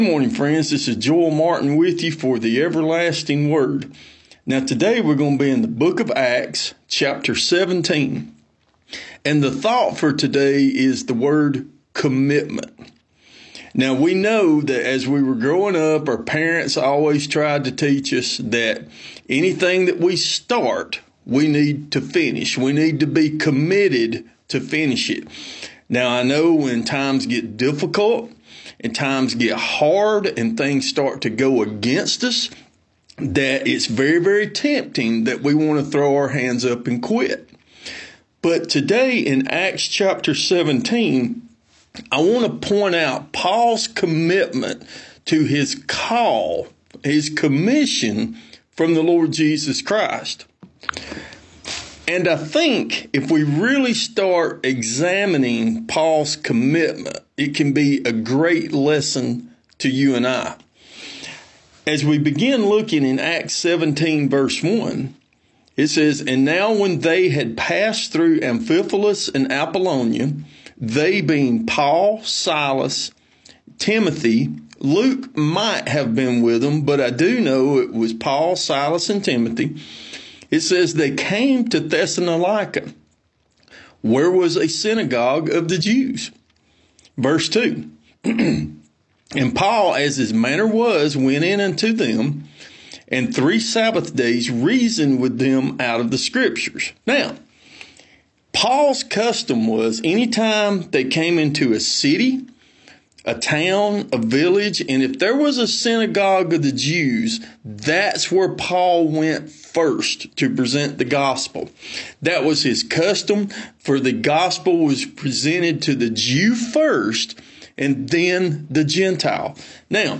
Good morning, friends. This is Joel Martin with you for the Everlasting Word. Now, today we're going to be in the book of Acts, chapter 17. And the thought for today is the word commitment. Now, we know that as we were growing up, our parents always tried to teach us that anything that we start, we need to finish. We need to be committed to finish it. Now, I know when times get difficult and times get hard and things start to go against us, that it's very, very tempting that we want to throw our hands up and quit. But today in Acts chapter 17, I want to point out Paul's commitment to his call, his commission from the Lord Jesus Christ. And I think if we really start examining Paul's commitment, it can be a great lesson to you and I. As we begin looking in Acts 17 verse 1, it says, "And now when they had passed through Amphipolis and Apollonia, they being Paul, Silas, Timothy," Luke might have been with them, but I do know it was Paul, Silas, and Timothy. It says they came to Thessalonica, where was a synagogue of the Jews. Verse 2, "And Paul, as his manner was, went in unto them, and 3 Sabbath days reasoned with them out of the Scriptures." Now, Paul's custom was anytime they came into a city, a town, a village, and if there was a synagogue of the Jews, that's where Paul went first to present the gospel. That was his custom, for the gospel was presented to the Jew first and then the Gentile. Now,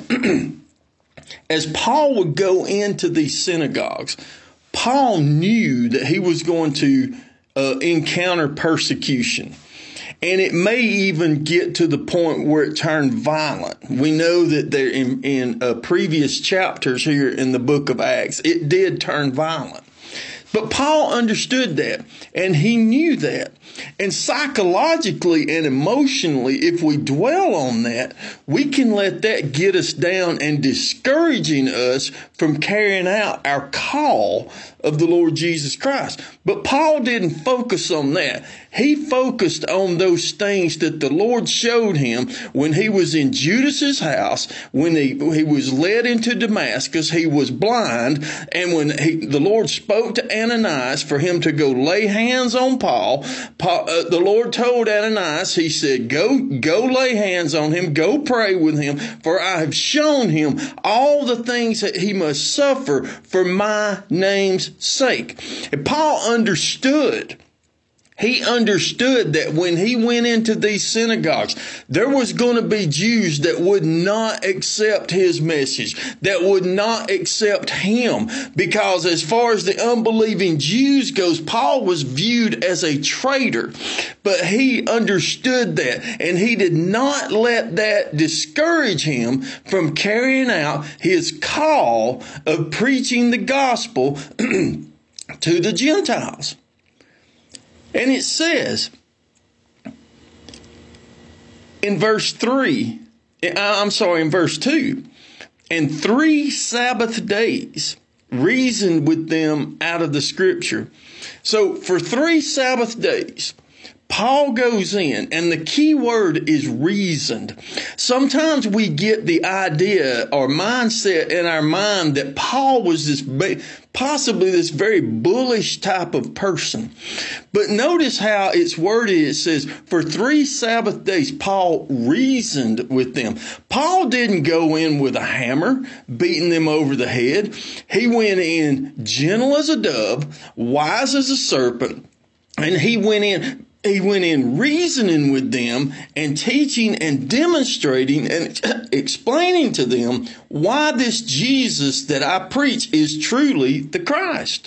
as Paul would go into these synagogues, Paul knew that he was going to encounter persecution. And it may even get to the point where it turned violent. We know that there in previous chapters here in the book of Acts, it did turn violent. But Paul understood that, and he knew that. And psychologically and emotionally, if we dwell on that, we can let that get us down and discouraging us from carrying out our call of the Lord Jesus Christ. But Paul didn't focus on that. He focused on those things that the Lord showed him when he was in Judas's house, when he was led into Damascus, he was blind, and when the Lord spoke to Ananias for him to go lay hands on Paul, the Lord told Ananias, he said, go lay hands on him, go pray with him, for I have shown him all the things that he must suffer for my name's sake. And Paul understood. He understood that when he went into these synagogues, there was going to be Jews that would not accept his message, that would not accept him, because as far as the unbelieving Jews goes, Paul was viewed as a traitor. But he understood that, and he did not let that discourage him from carrying out his call of preaching the gospel to the Gentiles. And it says in verse 2, "And 3 Sabbath days reasoned with them out of the Scripture." So for 3 Sabbath days, Paul goes in, and the key word is reasoned. Sometimes we get the idea or mindset in our mind that Paul was possibly this very bullish type of person. But notice how it's worded. It says, for 3 Sabbath days, Paul reasoned with them. Paul didn't go in with a hammer, beating them over the head. He went in gentle as a dove, wise as a serpent, and he went in reasoning with them and teaching and demonstrating and explaining to them why this Jesus that I preach is truly the Christ.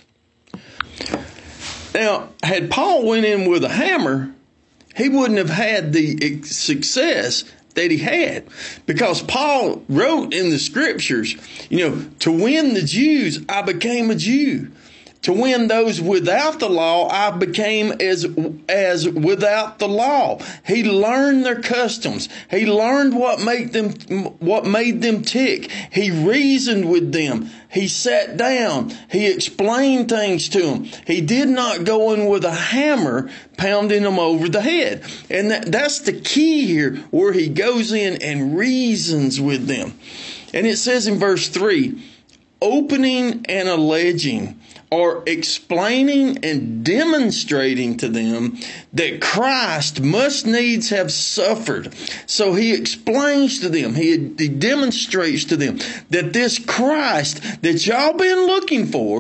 Now, had Paul went in with a hammer, he wouldn't have had the success that he had, because Paul wrote in the Scriptures, to win the Jews, I became a Jew. To win those without the law, I became as without the law. He learned their customs. He learned what made them tick. He reasoned with them. He sat down. He explained things to them. He did not go in with a hammer pounding them over the head. And that's the key here, where he goes in and reasons with them. And it says in verse 3, opening and alleging, or explaining and demonstrating to them that Christ must needs have suffered. So he explains to them, he demonstrates to them that this Christ that y'all been looking for,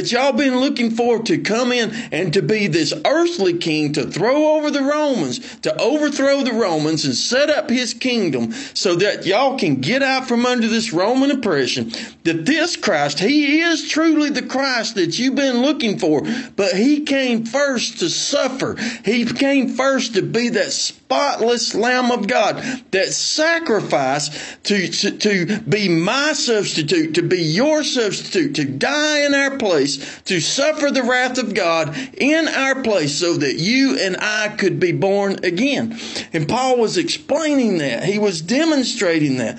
to come in and to be this earthly king, to throw over the Romans, to overthrow the Romans and set up his kingdom so that y'all can get out from under this Roman oppression, that this Christ, he is truly the Christ that you've been looking for, but he came first to suffer. He came first to be that spotless Lamb of God, that sacrifice to be my substitute, to be your substitute, to die in our place, to suffer the wrath of God in our place so that you and I could be born again. And Paul was explaining that. He was demonstrating that.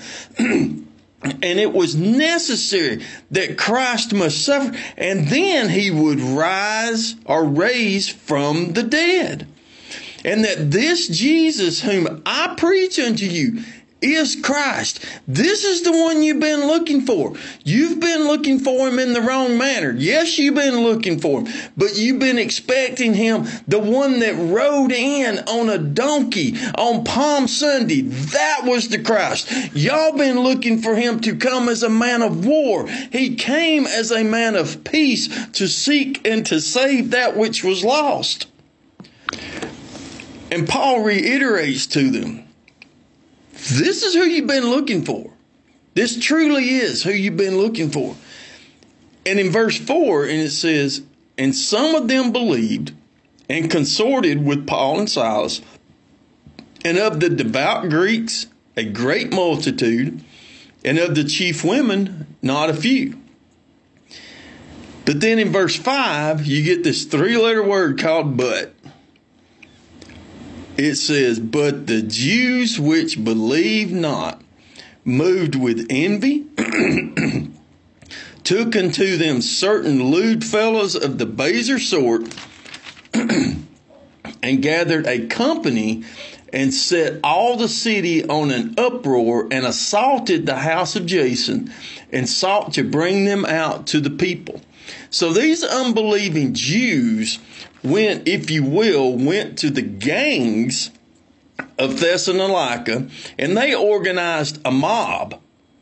And it was necessary that Christ must suffer, and then he would rise or raise from the dead. And that this Jesus whom I preach unto you is Christ. This is the one you've been looking for. You've been looking for him in the wrong manner. Yes, you've been looking for him, but you've been expecting him, the one that rode in on a donkey on Palm Sunday. That was the Christ. Y'all been looking for him to come as a man of war. He came as a man of peace to seek and to save that which was lost. And Paul reiterates to them, this is who you've been looking for. This truly is who you've been looking for. And in verse 4, and it says, and some of them believed and consorted with Paul and Silas, and of the devout Greeks a great multitude, and of the chief women not a few. But then in verse 5, you get this 3-letter word called but. It says, but the Jews which believed not, moved with envy, took unto them certain lewd fellows of the baser sort, and gathered a company, and set all the city on an uproar, and assaulted the house of Jason, and sought to bring them out to the people. So these unbelieving Jews went to the gangs of Thessalonica, and they organized a mob.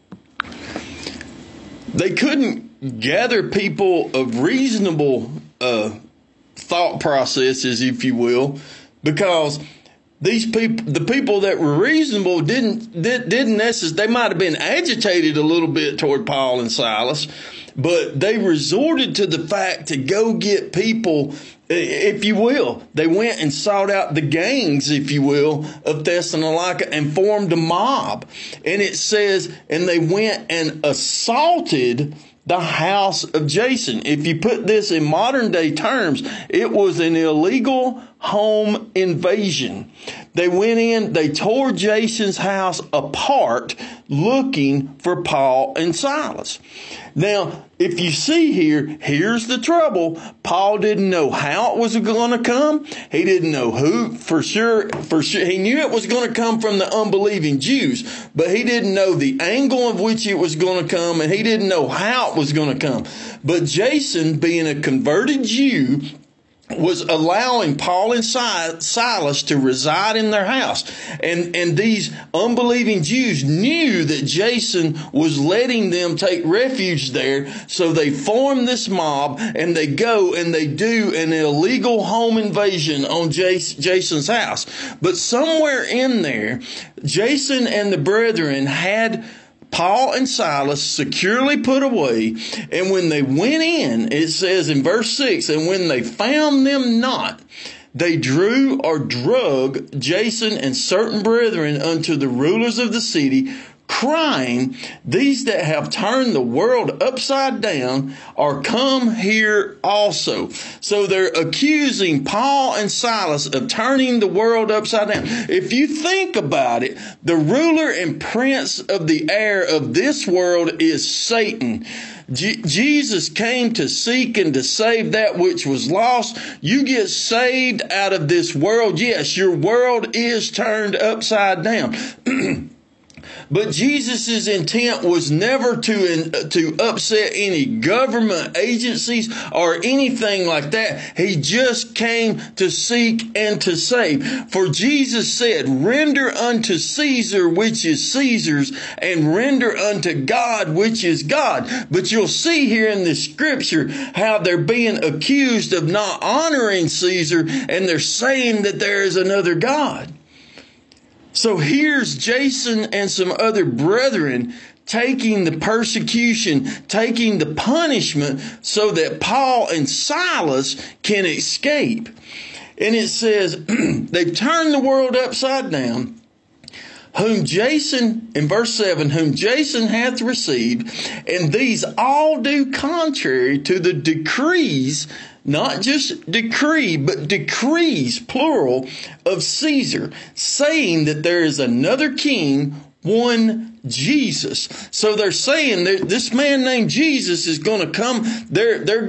They couldn't gather people of reasonable thought processes, if you will, because these people, the people that were reasonable, didn't necessarily, they might have been agitated a little bit toward Paul and Silas, but they resorted to the fact to go get people, if you will. They went and sought out the gangs, if you will, of Thessalonica and formed a mob. And it says, and they went and assaulted the house of Jason. If you put this in modern day terms, it was an illegal home invasion. They went in, they tore Jason's house apart looking for Paul and Silas. Now, if you see here, here's the trouble. Paul didn't know how it was going to come. He didn't know who, for sure. He knew it was going to come from the unbelieving Jews, but he didn't know the angle of which it was going to come, and he didn't know how it was going to come. But Jason, being a converted Jew, was allowing Paul and Silas to reside in their house. And these unbelieving Jews knew that Jason was letting them take refuge there. So they form this mob, and they go and they do an illegal home invasion on Jason's house. But somewhere in there, Jason and the brethren had Paul and Silas securely put away, and when they went in, it says in verse 6, and when they found them not, they drew or drug Jason and certain brethren unto the rulers of the city, crying, these that have turned the world upside down are come here also. So they're accusing Paul and Silas of turning the world upside down. If you think about it, the ruler and prince of the air of this world is Satan. Jesus came to seek and to save that which was lost. You get saved out of this world. Yes, your world is turned upside down. But Jesus' intent was never to upset any government agencies or anything like that. He just came to seek and to save. For Jesus said, render unto Caesar which is Caesar's, and render unto God which is God. But you'll see here in this scripture how they're being accused of not honoring Caesar, and they're saying that there is another God. So here's Jason and some other brethren taking the persecution, taking the punishment so that Paul and Silas can escape. And it says, they've turned the world upside down, whom Jason, in verse 7, whom Jason hath received, and these all do contrary to the decrees, not just decree, but decrees, plural, of Caesar, saying that there is another king, one Jesus. So they're saying that this man named Jesus is going to come. They're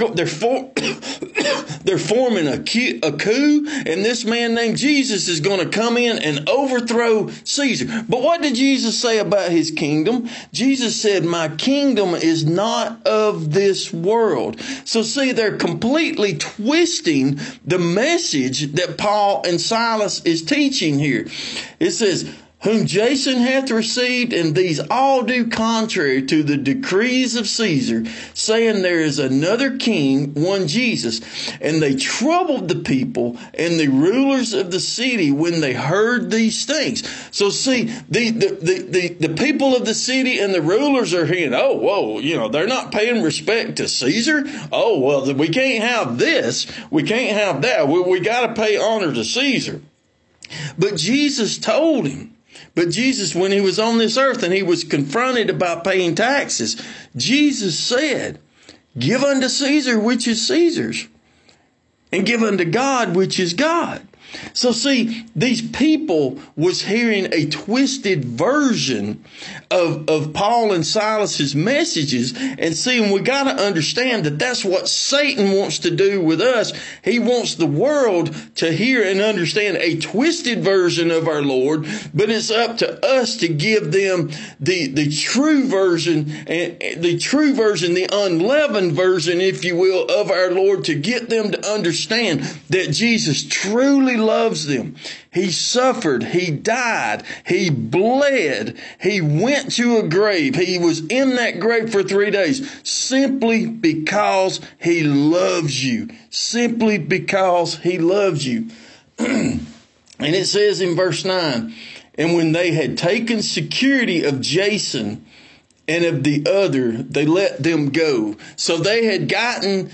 forming a coup, and this man named Jesus is going to come in and overthrow Caesar. But what did Jesus say about his kingdom? Jesus said, my kingdom is not of this world. So see, they're completely twisting the message that Paul and Silas is teaching here. It says, whom Jason hath received, and these all do contrary to the decrees of Caesar, saying there is another king, one Jesus. And they troubled the people and the rulers of the city when they heard these things. So see, the people of the city and the rulers are hearing, oh, whoa, they're not paying respect to Caesar. Oh, well, we can't have this. We can't have that. We got to pay honor to Caesar. But Jesus told him. But Jesus, when he was on this earth and he was confronted about paying taxes, Jesus said, give unto Caesar which is Caesar's, and give unto God which is God. So see, these people was hearing a twisted version of Paul and Silas's messages, and seeing we got to understand that that's what Satan wants to do with us. He wants the world to hear and understand a twisted version of our Lord, but it's up to us to give them the true version, and the unleavened version, if you will, of our Lord, to get them to understand that Jesus truly loves them. He suffered. He died. He bled. He went to a grave. He was in that grave for 3 days simply because he loves you. Simply because he loves you. And it says in verse 9, and when they had taken security of Jason and of the other, they let them go. So they had gotten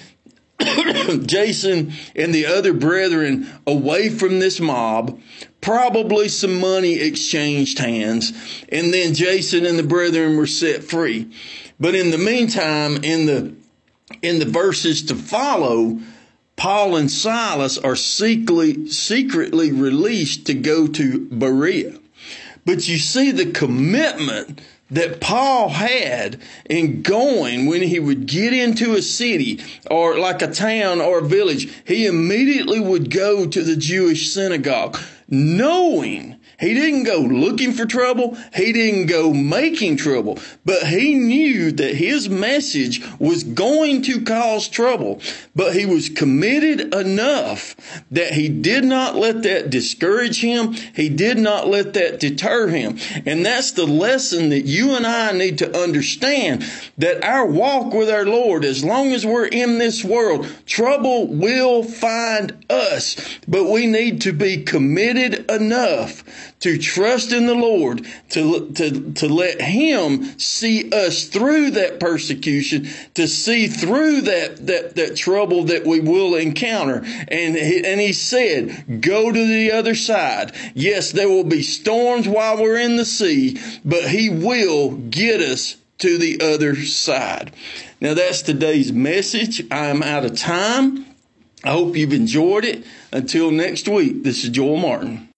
Jason and the other brethren away from this mob. Probably some money exchanged hands, and then Jason and the brethren were set free. But in the meantime, in the verses to follow, Paul and Silas are secretly released to go to Berea. But you see the commitment that Paul had in going. When he would get into a city or like a town or a village, he immediately would go to the Jewish synagogue, knowing he didn't go looking for trouble. He didn't go making trouble, but he knew that his message was going to cause trouble. But he was committed enough that he did not let that discourage him. He did not let that deter him. And that's the lesson that you and I need to understand, that our walk with our Lord, as long as we're in this world, trouble will find us. But we need to be committed enough to trust in the Lord, to let Him see us through that persecution, to see through that trouble that we will encounter. And He said, go to the other side. Yes, there will be storms while we're in the sea, but He will get us to the other side. Now that's today's message. I'm out of time. I hope you've enjoyed it. Until next week, this is Joel Martin.